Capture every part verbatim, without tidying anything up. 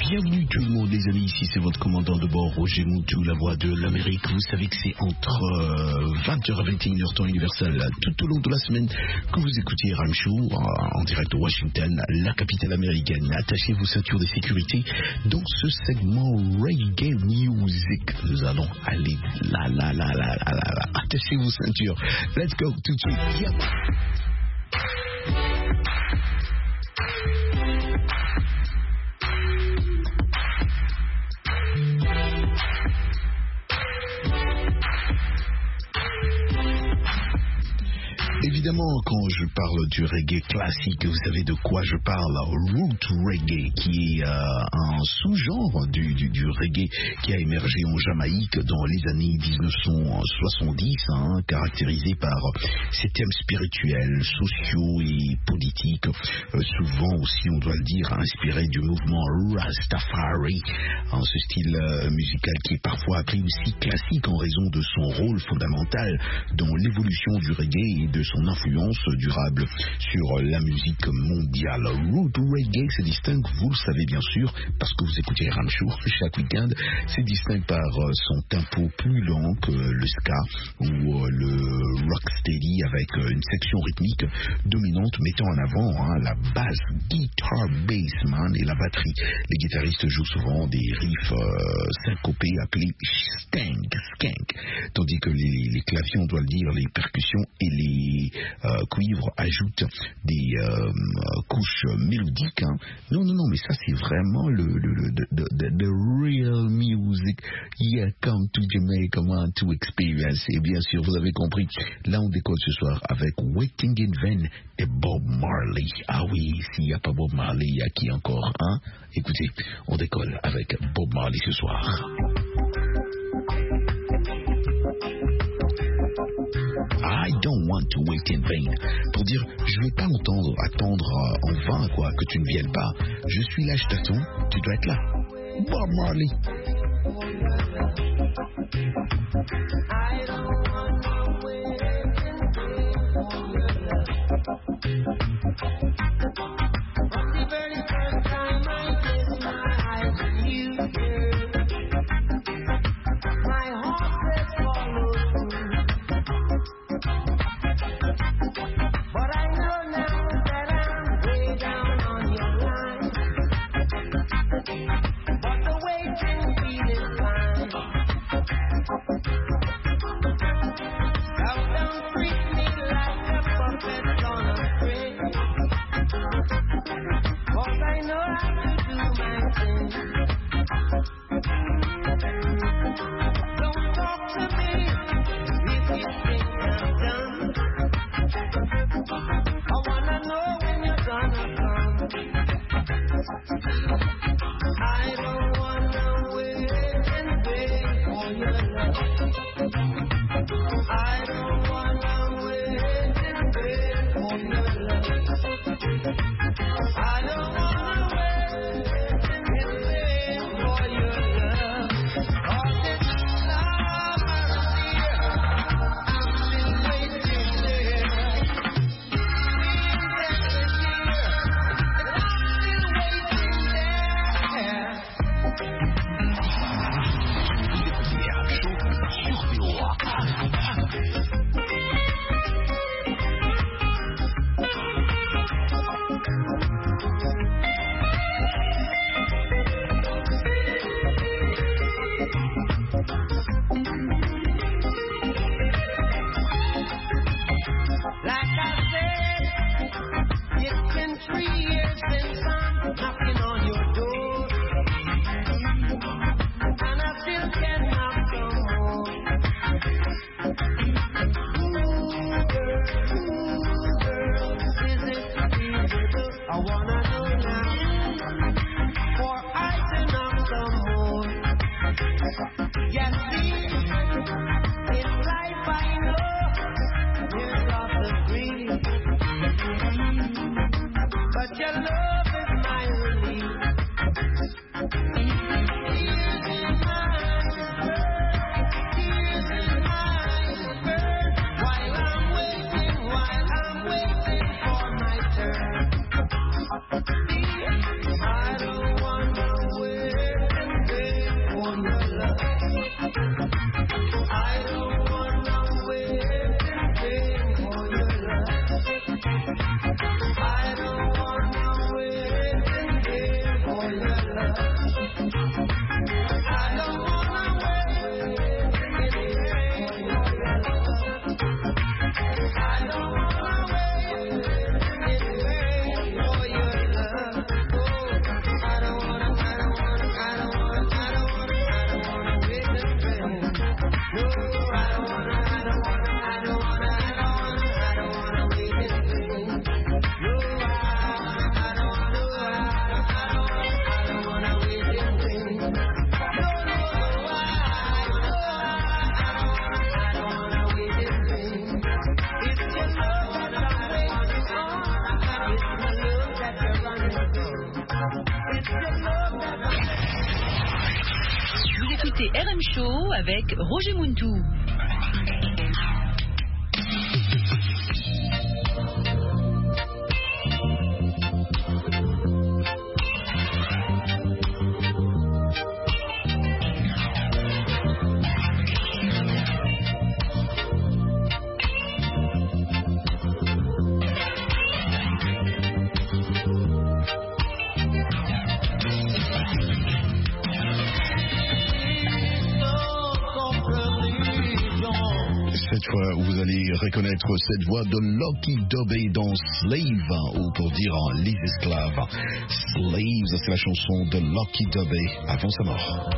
Bienvenue tout le monde les amis, ici c'est votre commandant de bord Roger Moutou, la voix de l'Amérique. Vous savez que c'est entre euh, vingt heures et vingt et une heures temps universel tout au long de la semaine que vous écoutez Ram Show euh, en direct de Washington, la capitale américaine. Attachez vos ceintures de sécurité dans ce segment Reggae Music. Nous allons aller là, là, là, là, là, là, là. Attachez vos ceintures. Let's go tout de suite. Yeah. Évidemment, quand je parle du reggae classique, vous savez de quoi je parle. Root reggae, qui est euh, un sous-genre du, du, du reggae qui a émergé en Jamaïque dans les années dix-neuf cent soixante-dix, hein, caractérisé par ses thèmes spirituels, sociaux et politiques, euh, souvent aussi, on doit le dire, inspiré du mouvement Rastafari, hein, ce style euh, musical qui est parfois appelé aussi classique en raison de son rôle fondamental dans l'évolution du reggae et de son influence durable sur la musique mondiale. Root reggae se distingue, vous le savez bien sûr, parce que vous écoutez Ram Show chaque week-end, se distingue par son tempo plus lent que le ska ou le rocksteady avec une section rythmique dominante mettant en avant hein, la basse, guitar, bass, man, et la batterie. Les guitaristes jouent souvent des riffs euh, syncopés appelés skank, skank, tandis que les, les claviers, on doit le dire, les percussions et les euh, cuivres ajoutent des euh, couches mélodiques. Hein. Non, non, non, mais ça c'est vraiment le, le, le the, the, the real music. Yeah, come to Jamaica, man, to experience. Et bien sûr, vous avez compris, là on décolle ce soir avec Waiting in Vain et Bob Marley. Ah oui, s'il n'y a pas Bob Marley, il y a qui encore, hein? Écoutez, on décolle avec Bob Marley ce soir. I don't want to wait in vain. Pour dire, je ne vais pas entendre, attendre euh, en vain, quoi, que tu ne viennes pas. Je suis là, je t'attends, tu dois être là. Bob Marley. I don't want to wait in vain. From the very first time I placed my eyes on you, my heart has followed through. But I know now that I'm way down on your line. But the waiting feeling fine. Vous écoutez R M Show avec Roger Muntou. Vous allez reconnaître cette voix de Lucky Dube dans Slave, ou pour dire en les esclaves. Slaves, c'est la chanson de Lucky Dube avant sa mort.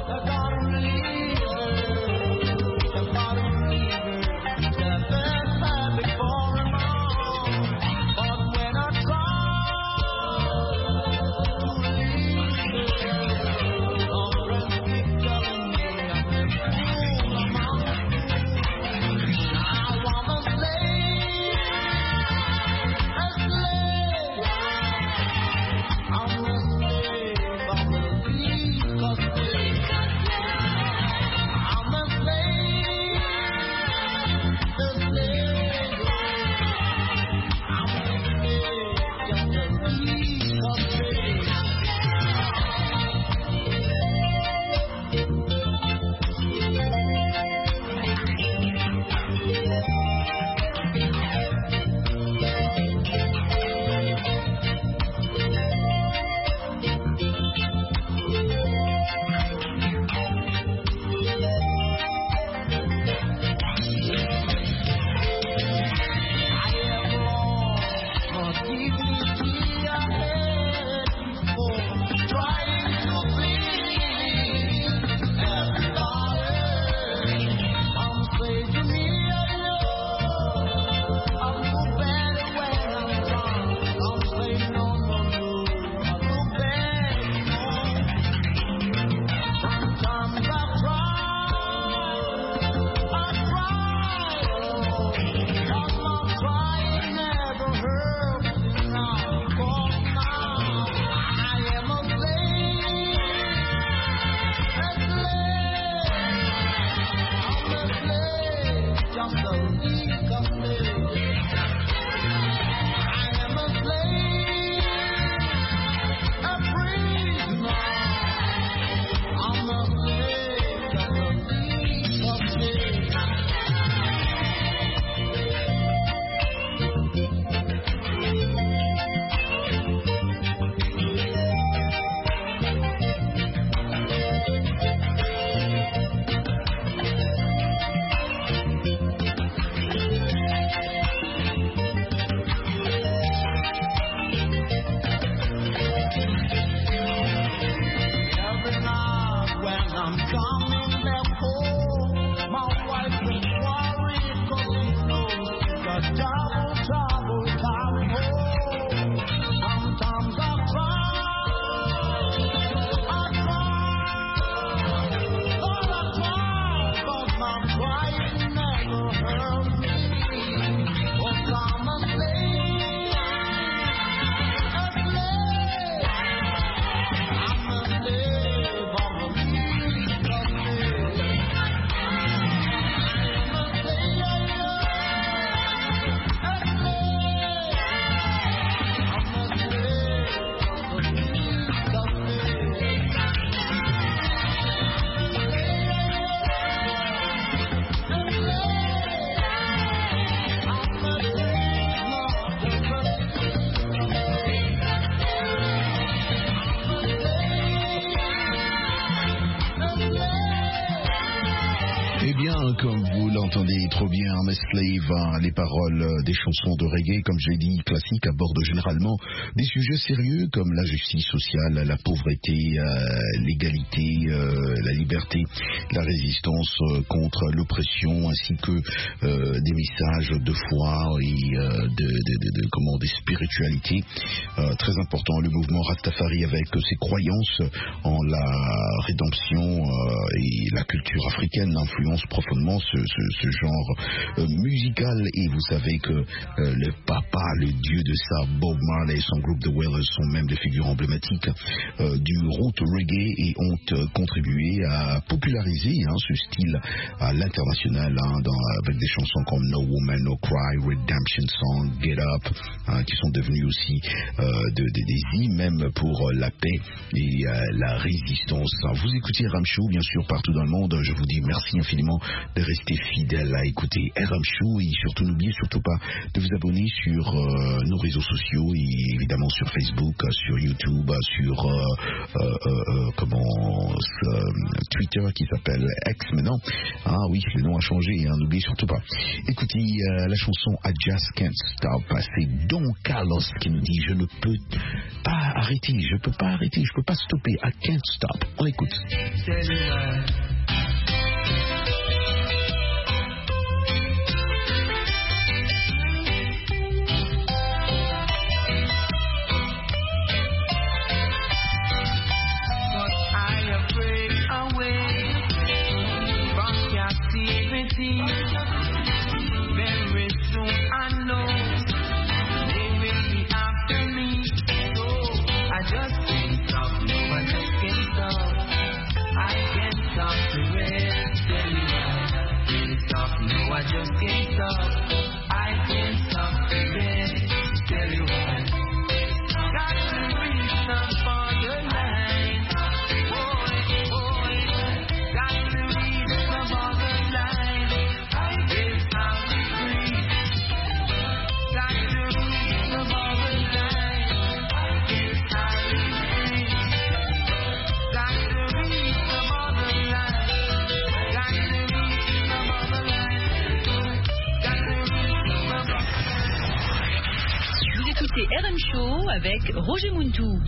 Comme vous l'entendez trop bien, mais Slave, hein, les paroles des chansons de reggae, comme j'ai dit, classiques, abordent généralement des sujets sérieux comme la justice sociale, la pauvreté, euh, l'égalité, euh, la liberté, la résistance euh, contre l'oppression, ainsi que euh, des messages de foi et euh, de, de, de, de, comment, des spiritualités. Euh, très important, le mouvement Rastafari avec ses croyances en la rédemption euh, et la culture africaine, l'influence profonde profondément ce, ce, ce genre euh, musical. Et vous savez que euh, le papa, le dieu de ça, Bob Marley et son groupe The Wailers sont même des figures emblématiques euh, du roots reggae et ont euh, contribué à populariser hein, ce style à l'international hein, dans, avec des chansons comme No Woman, No Cry, Redemption Song, Get Up, hein, qui sont devenus aussi euh, de, de, des hymnes même pour euh, la paix et euh, la résistance. Vous écoutez R M Show, bien sûr, partout dans le monde. Je vous dis merci infiniment de rester fidèle à écouter R M Show et surtout n'oubliez surtout pas de vous abonner sur euh, nos réseaux sociaux et évidemment sur Facebook, sur YouTube, sur euh, euh, euh, comment euh, Twitter qui s'appelle X maintenant. Ah oui, le nom a changé, hein, n'oubliez surtout pas. Écoutez euh, la chanson I Just Can't Stop. C'est Don Carlos qui nous dit je ne peux pas arrêter, je peux pas arrêter, je peux pas stopper. I can't stop. On écoute. Very soon I know they will be after me, so I just can't stop, no I just can't stop, I can't stop the rest, tell you I can't stop, no I just can't stop, I can't stop the rest, tell you I got to reach the borderline, boy, boy, got to reach the borderline. R M Show avec Roger Muntou.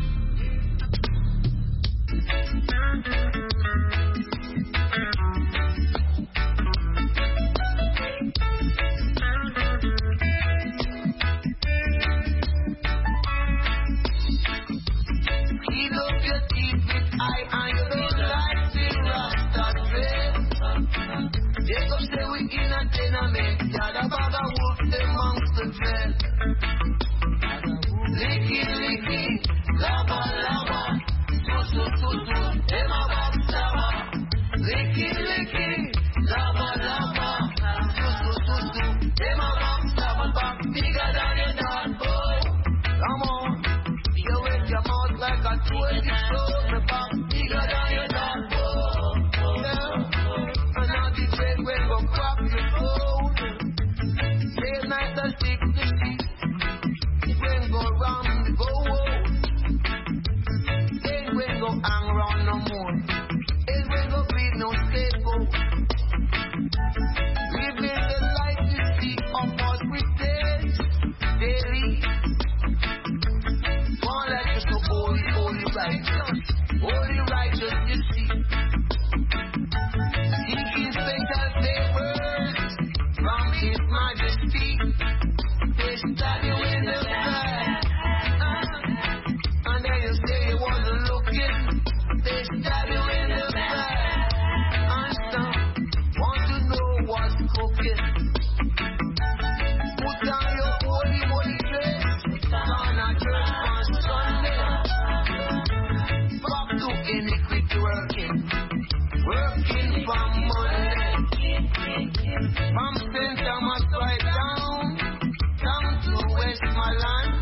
Licky, licky, lava, lava, so, so, so, so, Emma Baba, licky, licky, lava, lava, so, so, so, so, Emma Baba, back bigger than your dad, boy. Come on, you wet your mouth like a twenty so, the back bigger than your dad, boy. Yeah, and now the bread will go crack your phone. Same night the stick to stick. Go round, go home. Ain't when go hang round no more. Ain't when go be no scapegoat. Living the life you see of what we taste daily. One like just so holy, holy righteous, holy righteous you see. Seeking special favors from His Majesty. They study with the sky. And then you say you wasn't looking. They stab you in the sky. And some want to know what's cooking. Put on your holy, holy dress. Turn a church on Sunday. Back to iniquity working. Working for money. From Saint Thomas right down. Down to Westmoreland.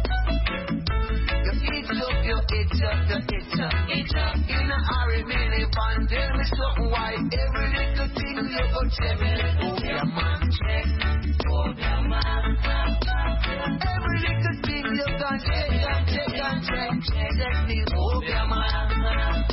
You eat up, you eat up, you eat up, eat up. In a hurry, mini van, tell me something why every little thing you go check. Oh, your man, check. Oh, your man. Every little thing you can check and check and check. Check me, oh, your man.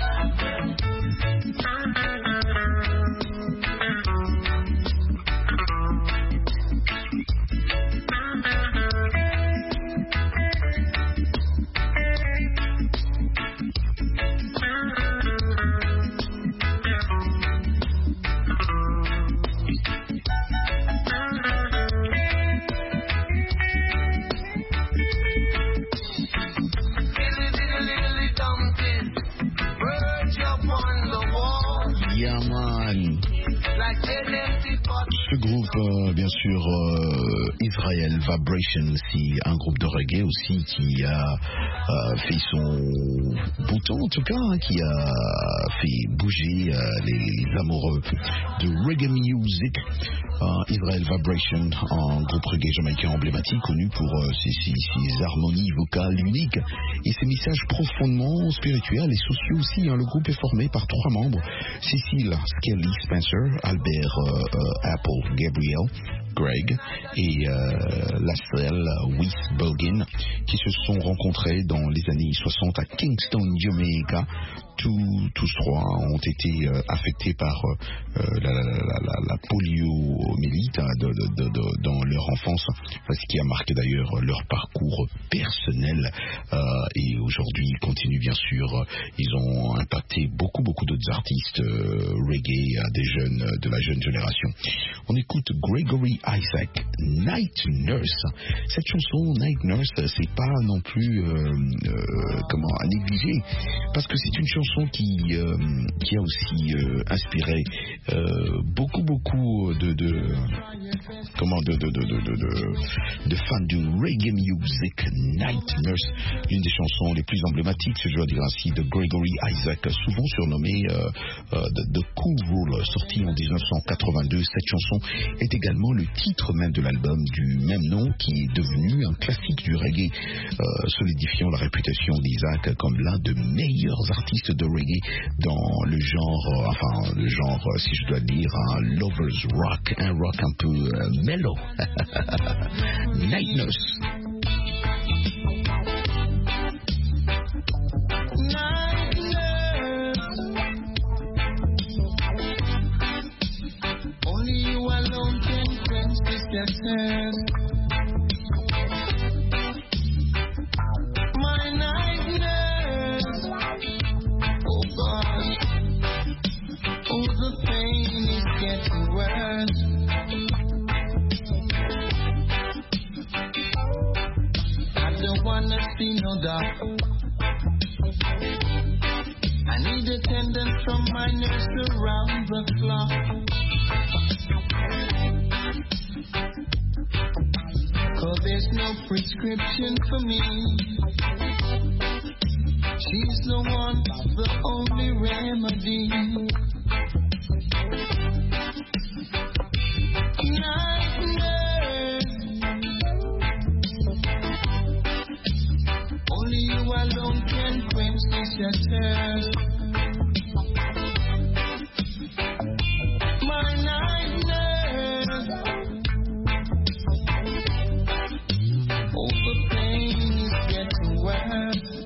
Ce groupe, euh, bien sûr, euh, Israel Vibration, c'est un groupe de reggae aussi qui a euh, fait son bouton, en tout cas, hein, qui a fait bouger euh, les amoureux de reggae music. Euh, Israel Vibration, un groupe reggae jamaïcain emblématique, connu pour euh, ses, ses, ses harmonies vocales uniques et ses messages profondément spirituels et sociaux aussi. Hein. Le groupe est formé par trois membres: Cécile Skelly Spencer, Albert euh, euh, Apple Gabriel Greg et euh, Lascelles Wiesbogen, qui se sont rencontrés dans les années soixante à Kingston, Jamaica. Tous, tous trois ont été euh, affectés par euh, la, la, la, la, la poliomyélite hein, de, de, de, de, dans leur enfance, ce qui a marqué d'ailleurs leur parcours personnel. Euh, et aujourd'hui, ils continuent bien sûr. Ils ont impacté beaucoup, beaucoup d'autres artistes euh, reggae, des jeunes, de la jeune génération. On écoute Gregory Isaac, Night Nurse. Cette chanson, Night Nurse, c'est pas non plus euh, euh, comment à négliger, parce que c'est une chanson qui, euh, qui a aussi euh, inspiré euh, beaucoup beaucoup de, de comment de, de, de, de, de, de fans du reggae music. Night Nurse, une des chansons les plus emblématiques, si je dois dire ainsi, de Gregory Isaac, souvent surnommé euh, euh, The, The Cool Rule, sorti en dix-neuf cent quatre-vingt-deux. Cette chanson est également le titre même de l'album du même nom, qui est devenu un classique du reggae, euh, solidifiant la réputation d'Isaac comme l'un des meilleurs artistes de reggae dans le genre, euh, enfin le genre, euh, si je dois dire, un lovers rock, un rock un peu euh, mellow. Night Nurse. My night nurse, oh God, oh the pain is getting worse. I don't wanna see no doubt. I need attendance from my nurse around the clock. Cause there's no prescription for me. She's the one, the only remedy. Night nurse, only you alone can quench this thirst. My night nurse, oh, the pain is getting worse.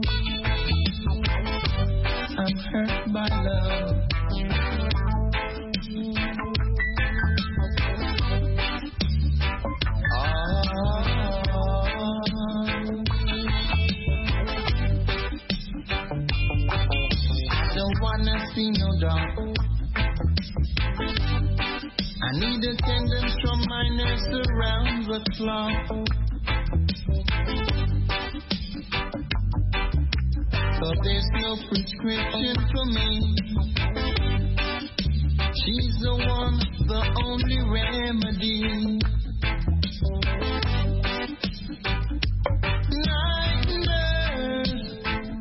I'm hurt by love. I don't wanna see no dog. I need attendance from my nurse around the clock. But there's no prescription for me. She's the one, the only remedy. Night nurse,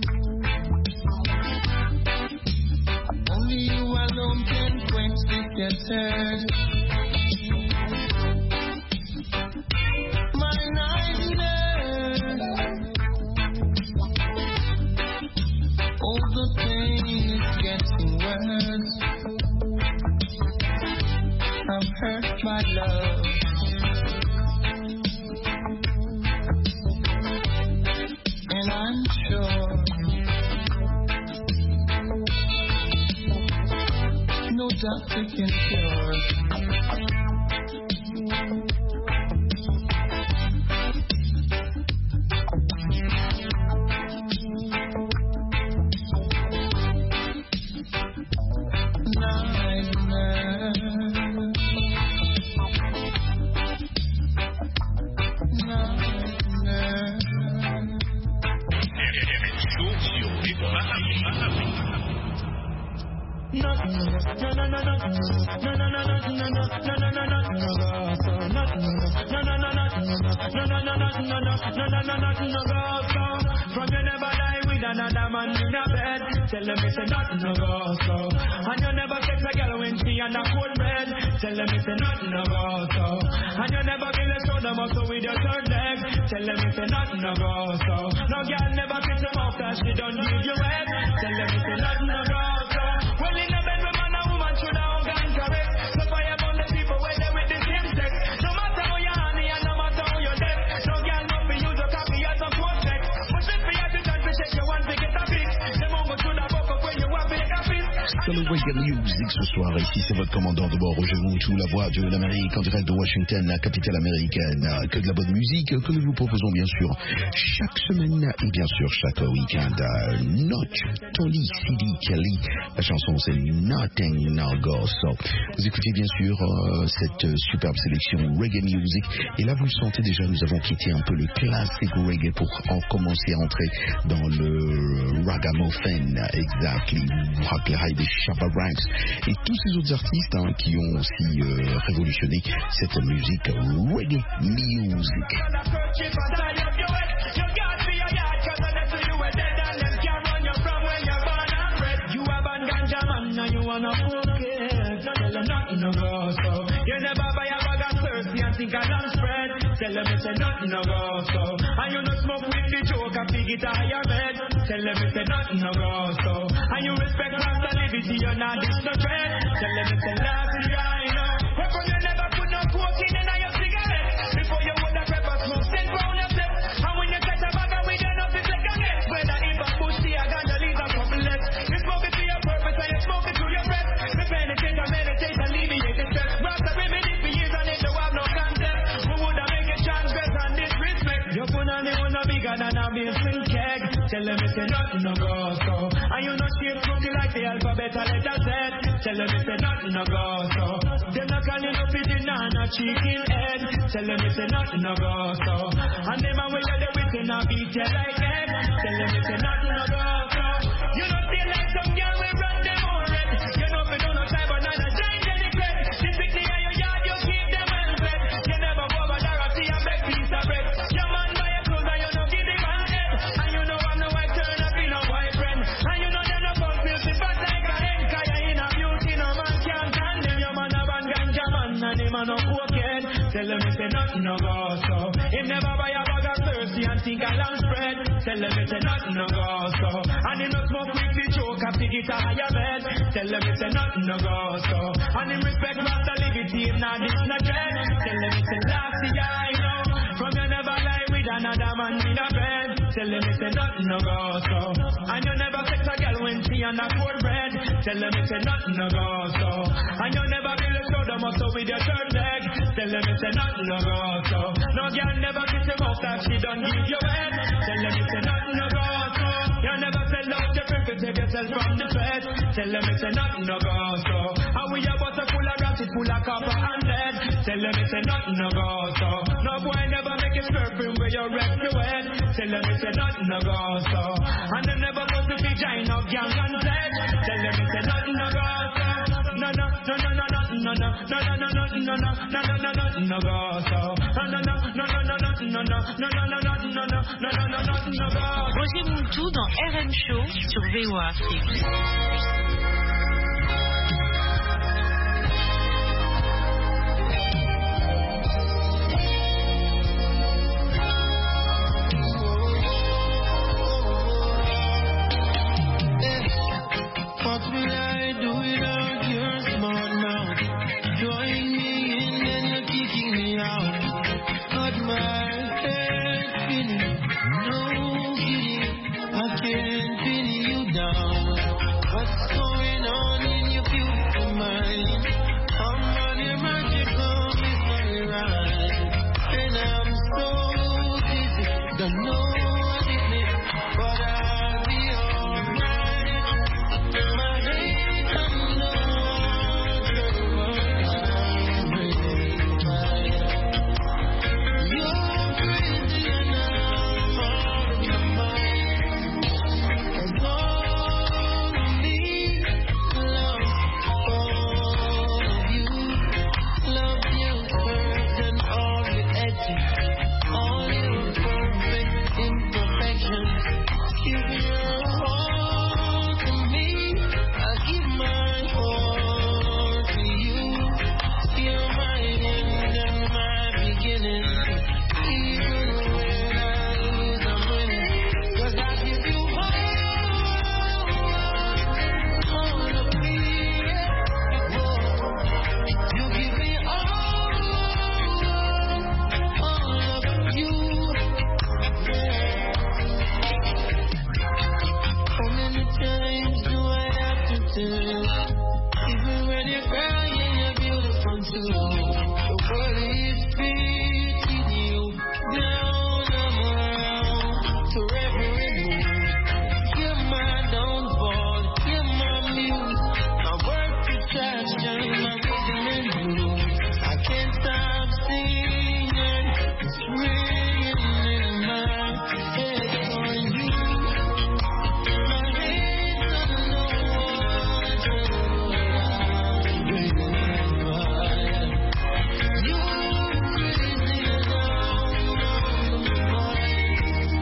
only you alone can quench this thirst. My night nurse, oh, the pain is getting worse. I'm hurt by love. And I'm sure no doctor can cure. nothing, no, no, no, no, no, no, no, no, no, no, no, no, no, no, no, go so, nothing, no, no, no, no, no, no, no, no, no, no, no, no, no, no, nothing, no go so. From you never lie with another man in a bed. Tell them it's a nothing, no go so. And you never sex a girl when she on a cold bed. Tell them it's a nothing, no go so. And you never feel a soda muscle with your third leg. Tell them it's a nothing, no go so. No girl never kiss him off cause she don't need you wet. Tell them it's a nothing, no go so. Well in the bedroom man and woman should have gone correct. So fire about the people where they with the same sex. No matter how you honey and no matter how you dead. No girl not be use your copy as a project. But if you have the time to check you want to get a fix. The moment should have woke up when you want to get a fix. Dans le Reggae Music ce soir, ici c'est votre commandant de bord, Roger Moutou, la voix de l'Amérique en direct de Washington, la capitale américaine. Que de la bonne musique que nous vous proposons bien sûr chaque semaine et bien sûr chaque week-end. Not Tony C D Kelly, la chanson c'est Nothing No Go So. Vous écoutez bien sûr euh, cette superbe sélection Reggae Music et là vous le sentez déjà, nous avons quitté un peu le classique reggae pour en commencer à entrer dans le ragamuffin, exactly, Rock High des Shabba Ranks et tous ces autres artistes hein, qui ont aussi euh, révolutionné cette musique reggae music. Think I don't spread. Tell them it's a nothing no go so. And you no smoke with the joke and big it on your bed. Tell them it's a nothing no go so. And you respect Rasta liberty, you're not this no dread. Tell them it's a nasty guy, you know. Where from you never put no cocaine in your cigarette. Before you would have pepper smoke, send round yourself. And when you catch a bag of weed, you know it's like a get. Whether if a pussy, I got the leaves and couple less. You smoke it to your purpose and you smoke it to your breath. Me meditate and meditate and alleviate the stress. Rasta remedy for years and it don't have no concept. Who would have make a chance better and disrespect? You put on the one no bigger than a basin keg. Tell them it's a nothing no go so. And you know shape crooked like the alphabet a letter Z. Tell them it's a nothing no go so. Them not calling up it in a chicken head. Tell them it's a nothing no go so. And them a way you the wit in a beat you like head. Tell them it's a nothing no go so. You don't feel like some girl will run them all red. You know if you don't know type but not a giant any cred. She pick the eye your yard you keep them well fed. You never go over there and see a big piece of bread. Your man buy your clothes and you don't give him a head. And you know I'm no white turn up in a white friend. And you know they're no fun filthy but like a hen. Cause you in a beauty no man can't stand them. Your man a ban ganja man and him a no cokehead. Tell them it's a nothing no go so. Him never buy a bag of thirsty and think a long spread. Tell them it's a nothing no go so. And him no smoke with the choke and pick it a higher bed. Tell them it's a nothing no go so. And him respect Rasta liberty, him not this no dread. Tell them it's a nasty guy, know. From you never lie with another man in a bed. Tell them it's a nothing no go so. And you never sex a girl when she on a cold bread. Tell them it's a nothing no go so. And you never build a shoulder muscle with your third leg. Tell them it's a nothing no go so. No girl never kiss him off that she don't give you head. Tell them it's a nothing no go so. You never sell out your people, take yourself from the fed. Tell them it's a nothing no go so. And we a butter full of rats, full of copper and lead. Tell them it's a nothing no go so. No boy never make it perfume where you wreck your head. Tell them it's a nothing no go so. And they never go to the giant of young and dead. Tell them it's a nothing no go so. No no no no no no no no no no no no no no no no no no go so. No no no no no no no no no no no no no no no no no no go. Roger Moutou dans R M Show sur V O A Afrique. What will I do without your smart mouth? Drawing me in and you're kicking me out. Got my head spinning, no kidding. I can't pin you down. What's want to. The world is beating you down and around to every move. Hear my downfall, hear my muse, my work distraction, my rhythm and blues. I can't stop singing, it's ringing in my head for you. My head's on the water, ringing in my head. You crazy around my mind.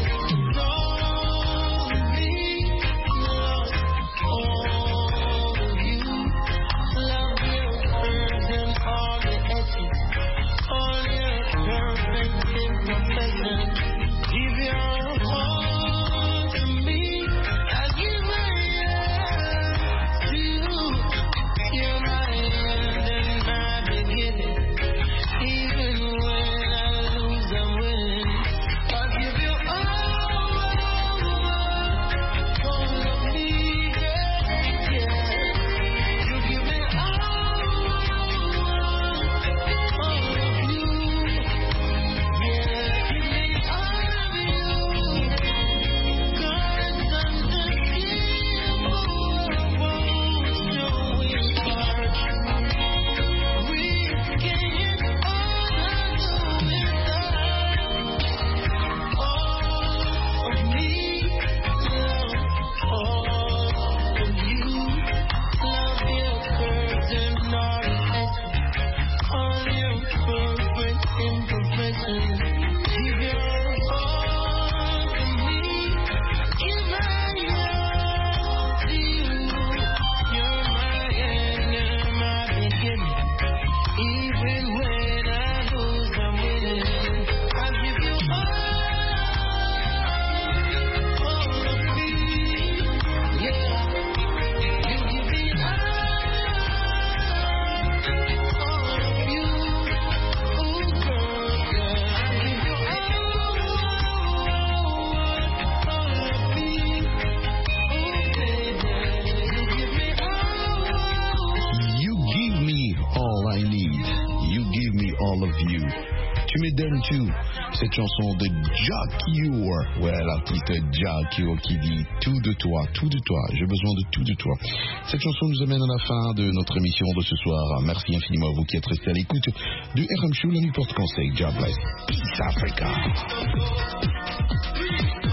Don't be lost, all of you. Love your curves and all the edges, all your perfect imperfections. Give your heart to me, I'll give my heart to you. You're my end and my beginning. Even when I lose, I'm winning. I'll give you all, all of me, yeah, yeah. You give me all, all of you, yeah. Give me all of you. Cause I'm just capable of showing heart. We can't all do without all of me, love all of you. Love your curves and all the edges, all your perfect imperfections. Give your heart to me, give my heart to you. You're my end and my beginning. Even when I lose, I'm winning. I'll give you all, all of me, yeah. You give me all, all of you, ooh girl, yeah. I'll give you all, all of me, ooh baby. You give me all. You give me all I need. You give me all of you. Tu me donnes tout. Cette chanson de Jah Cure. Ouais, l'artiste Jah Cure qui dit tout de toi, tout de toi. J'ai besoin de tout de toi. Cette chanson nous amène à la fin de notre émission de ce soir. Merci infiniment à vous qui êtes restés à l'écoute du R M Show. La nuit porte conseil. God bless. Peace Africa.